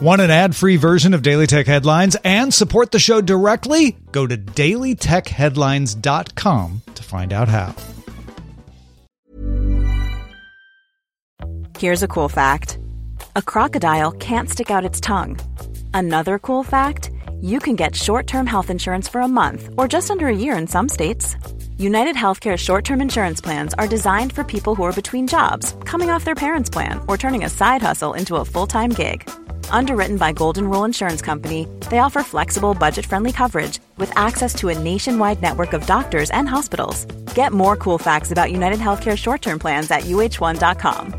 Want an ad-free version of Daily Tech Headlines and support the show directly? Go to dailytechheadlines.com to find out how. Here's a cool fact. A crocodile can't stick out its tongue. Another cool fact, you can get short-term health insurance for a month or just under a year in some states. United Healthcare short-term insurance plans are designed for people who are between jobs, coming off their parents' plan, or turning a side hustle into a full-time gig. Underwritten by Golden Rule Insurance Company, they offer flexible, budget-friendly coverage with access to a nationwide network of doctors and hospitals. Get more cool facts about United Healthcare short-term plans at uh1.com.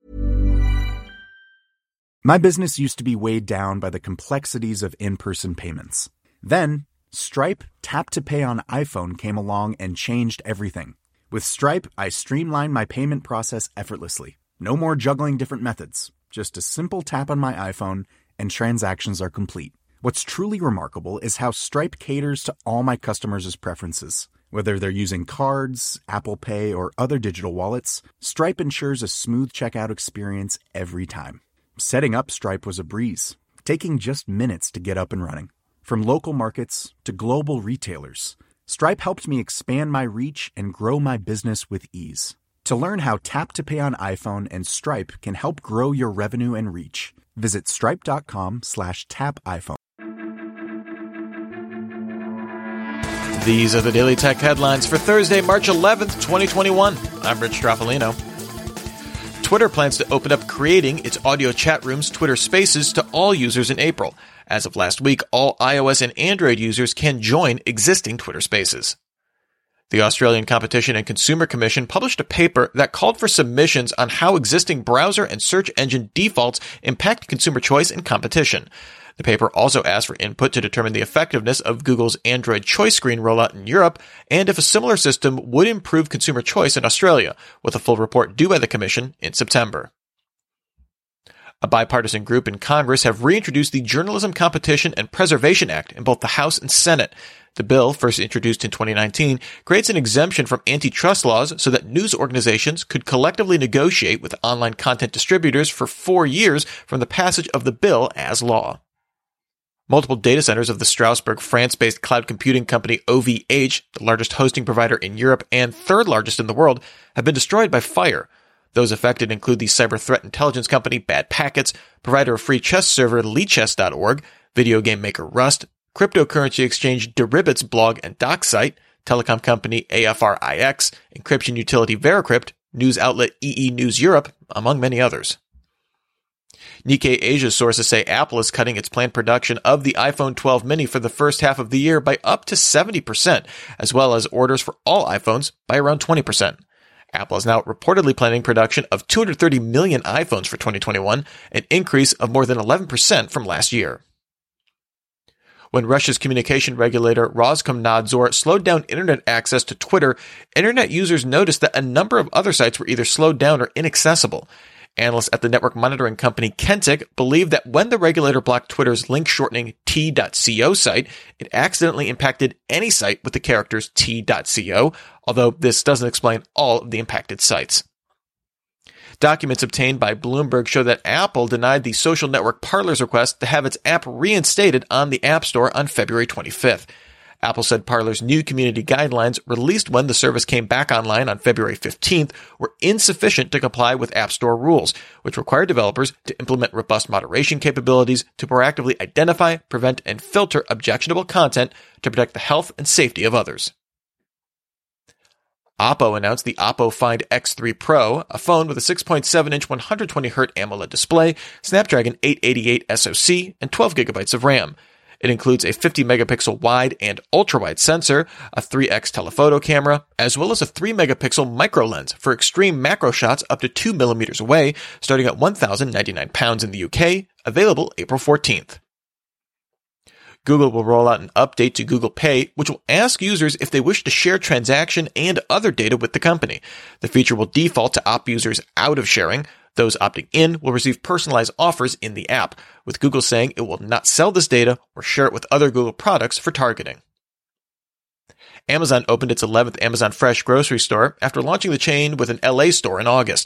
My business used to be weighed down by the complexities of in-person payments. Then, Stripe Tap to Pay on iPhone came along and changed everything. With Stripe, I streamlined my payment process effortlessly. No more juggling different methods. Just a simple tap on my iPhone and transactions are complete. What's truly remarkable is how Stripe caters to all my customers' preferences. Whether they're using cards, Apple Pay, or other digital wallets, Stripe ensures a smooth checkout experience every time. Setting up Stripe was a breeze, taking just minutes to get up and running. From local markets to global retailers, Stripe helped me expand my reach and grow my business with ease. To learn how Tap to Pay on iPhone and Stripe can help grow your revenue and reach, visit stripe.com/tapiphone. These are the Daily Tech Headlines for Thursday, March 11th, 2021. I'm Rich Straffolino. Twitter plans to open up creating its audio chat rooms Twitter Spaces to all users in April. As of last week, all iOS and Android users can join existing Twitter Spaces. The Australian Competition and Consumer Commission published a paper that called for submissions on how existing browser and search engine defaults impact consumer choice and competition. The paper also asked for input to determine the effectiveness of Google's Android Choice Screen rollout in Europe and if a similar system would improve consumer choice in Australia, with a full report due by the Commission in September. A bipartisan group in Congress have reintroduced the Journalism Competition and Preservation Act in both the House and Senate. The bill, first introduced in 2019, creates an exemption from antitrust laws so that news organizations could collectively negotiate with online content distributors for 4 years from the passage of the bill as law. Multiple data centers of the Strasbourg, France-based cloud computing company OVH, the largest hosting provider in Europe and third largest in the world, have been destroyed by fire. Those affected include the cyber threat intelligence company Bad Packets, provider of free chess server LeChess.org, video game maker Rust, cryptocurrency exchange Deribit's blog and doc site, telecom company AFRIX, encryption utility Veracrypt, news outlet EE News Europe, among many others. Nikkei Asia sources say Apple is cutting its planned production of the iPhone 12 mini for the first half of the year by up to 70%, as well as orders for all iPhones by around 20%. Apple is now reportedly planning production of 230 million iPhones for 2021, an increase of more than 11% from last year. When Russia's communication regulator Roskomnadzor slowed down internet access to Twitter, internet users noticed that a number of other sites were either slowed down or inaccessible. Analysts at the network monitoring company Kentik believe that when the regulator blocked Twitter's link-shortening t.co site, it accidentally impacted any site with the characters t.co, although this doesn't explain all of the impacted sites. Documents obtained by Bloomberg show that Apple denied the social network Parler's request to have its app reinstated on the App Store on February 25th. Apple said Parler's new community guidelines, released when the service came back online on February 15th, were insufficient to comply with App Store rules, which require developers to implement robust moderation capabilities to proactively identify, prevent, and filter objectionable content to protect the health and safety of others. Oppo announced the Oppo Find X3 Pro, a phone with a 6.7-inch 120Hz AMOLED display, Snapdragon 888 SoC, and 12 GB of RAM. It includes a 50-megapixel wide and ultra-wide sensor, a 3x telephoto camera, as well as a 3-megapixel micro lens for extreme macro shots up to 2 millimeters away, starting at £1,099 in the UK, available April 14th. Google will roll out an update to Google Pay, which will ask users if they wish to share transaction and other data with the company. The feature will default to opt users out of sharing. Those opting in will receive personalized offers in the app, with Google saying it will not sell this data or share it with other Google products for targeting. Amazon opened its 11th Amazon Fresh grocery store after launching the chain with an LA store in August.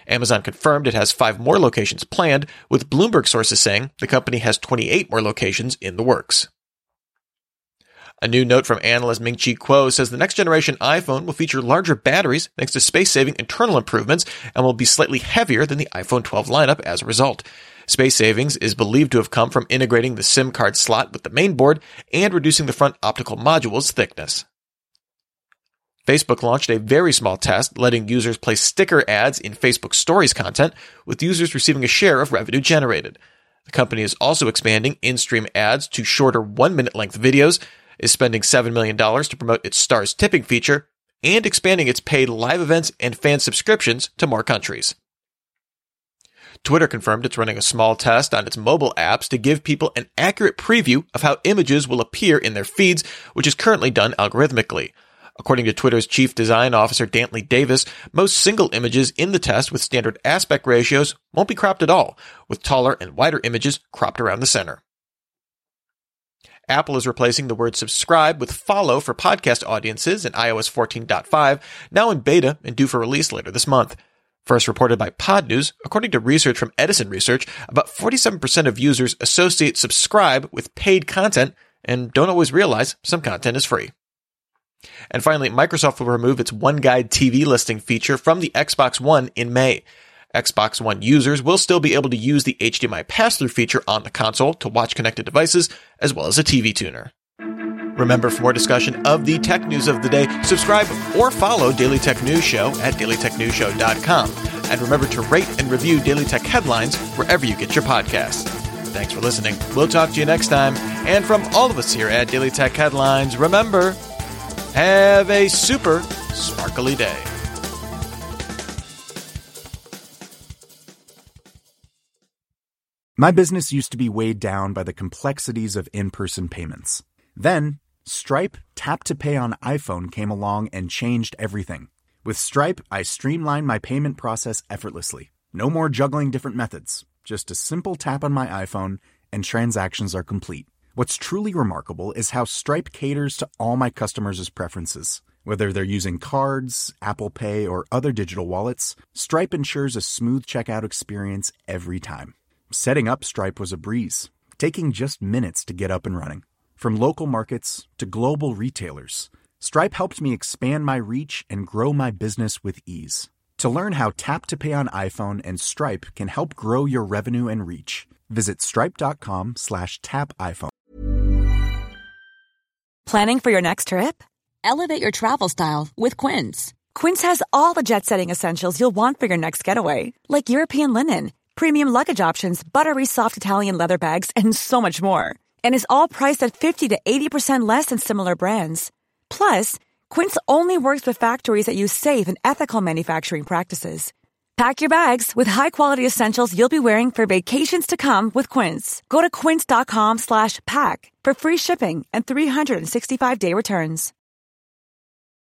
Amazon confirmed it has 5 more locations planned, with Bloomberg sources saying the company has 28 more locations in the works. A new note from analyst Ming-Chi Kuo says the next generation iPhone will feature larger batteries thanks to space-saving internal improvements and will be slightly heavier than the iPhone 12 lineup as a result. Space savings is believed to have come from integrating the SIM card slot with the main board and reducing the front optical module's thickness. Facebook launched a very small test letting users place sticker ads in Facebook Stories content, with users receiving a share of revenue generated. The company is also expanding in-stream ads to shorter 1-minute length videos, is spending $7 million to promote its Stars tipping feature, and expanding its paid live events and fan subscriptions to more countries. Twitter confirmed it's running a small test on its mobile apps to give people an accurate preview of how images will appear in their feeds, which is currently done algorithmically. According to Twitter's chief design officer Dantley Davis, most single images in the test with standard aspect ratios won't be cropped at all, with taller and wider images cropped around the center. Apple is replacing the word subscribe with follow for podcast audiences in iOS 14.5, now in beta and due for release later this month. First reported by Pod News, according to research from Edison Research, about 47% of users associate subscribe with paid content and don't always realize some content is free. And finally, Microsoft will remove its One Guide TV listing feature from the Xbox One in May. Xbox One users will still be able to use the HDMI pass-through feature on the console to watch connected devices, as well as a TV tuner. Remember, for more discussion of the tech news of the day, subscribe or follow Daily Tech News Show at dailytechnewsshow.com. And remember to rate and review Daily Tech Headlines wherever you get your podcasts. Thanks for listening. We'll talk to you next time. And from all of us here at Daily Tech Headlines, remember, have a super sparkly day. My business used to be weighed down by the complexities of in-person payments. Then, Stripe Tap to Pay on iPhone came along and changed everything. With Stripe, I streamlined my payment process effortlessly. No more juggling different methods. Just a simple tap on my iPhone and transactions are complete. What's truly remarkable is how Stripe caters to all my customers' preferences. Whether they're using cards, Apple Pay, or other digital wallets, Stripe ensures a smooth checkout experience every time. Setting up Stripe was a breeze, taking just minutes to get up and running. From local markets to global retailers, Stripe helped me expand my reach and grow my business with ease. To learn how Tap to Pay on iPhone and Stripe can help grow your revenue and reach, visit stripe.com/tapiphone. Planning for your next trip? Elevate your travel style with Quince. Quince has all the jet-setting essentials you'll want for your next getaway, like European linen, premium luggage options, buttery soft Italian leather bags, and so much more. And is all priced at 50 to 80% less than similar brands. Plus, Quince only works with factories that use safe and ethical manufacturing practices. Pack your bags with high-quality essentials you'll be wearing for vacations to come with Quince. Go to quince.com/pack for free shipping and 365-day returns.